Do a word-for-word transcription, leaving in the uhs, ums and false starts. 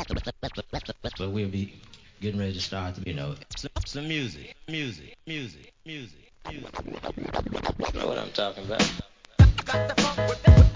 But we'll be getting ready to start, you know, some, some music, music, music, music, music. You know what I'm talking about.